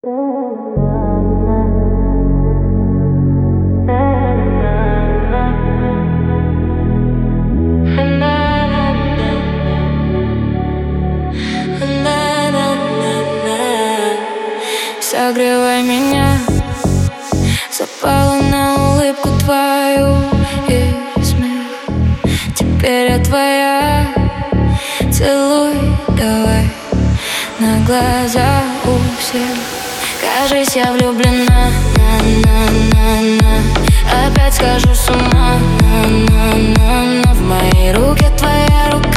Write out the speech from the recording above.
Согревай меня, запала на улыбку твою и смех. Теперь я твоя, целуй давай на глаза у всех. Кажись, я влюблена, опять схожу с ума, в моей руке твоя рука.